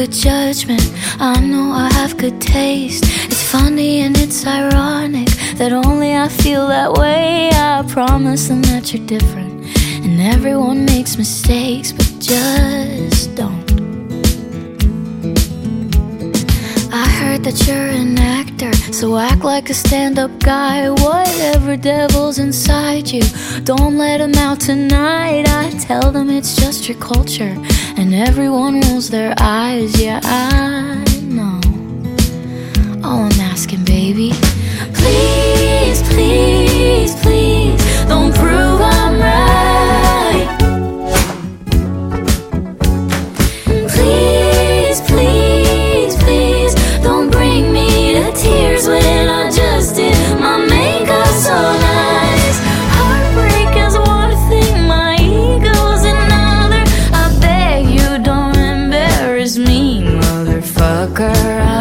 good judgment, I know I have good taste. It's funny and it's ironic that only I feel that way. I promise them that you're different, and everyone makes mistakes, but just don't. I heard that you're an actor, so act like a stand-up guy. Whatever devil's inside you, don't let him out tonight. I tell them it's just your culture, and everyone rolls their eyes. Yeah, I know. All I'm asking, baby, please, please, please, don't prove I'm right. Please, please, please, don't bring me to tears when I just did my makeup so nice. Heartbreak is one thing, my ego's another. I beg you don't embarrass me, motherfucker.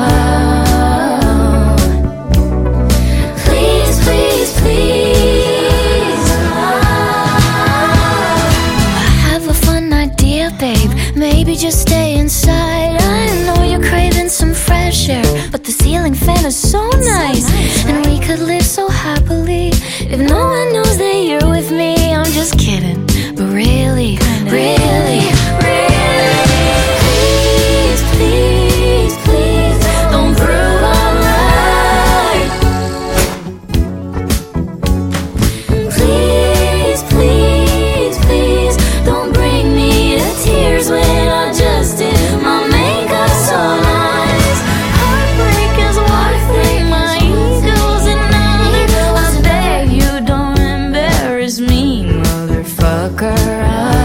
Please, please, please. I have a fun idea, babe. Maybe just stay inside. I know you're craving some fresh air, but the ceiling fan is so nice, and we could live so happily if no one knows that you're with me. I'm just kidding, but really, really, really, please, please, please, don't prove I'm right. Please, please, please, don't bring me to tears when I just did my makeup so nice. Heartbreak is one thing, my ego's another. I beg you don't embarrass me, motherfucker.